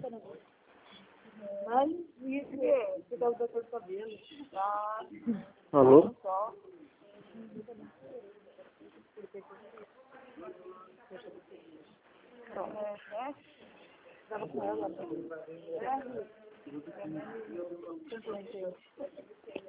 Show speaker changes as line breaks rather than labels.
Mas isso é por causa da cor do cabelo.
Alô?
Estava com ela.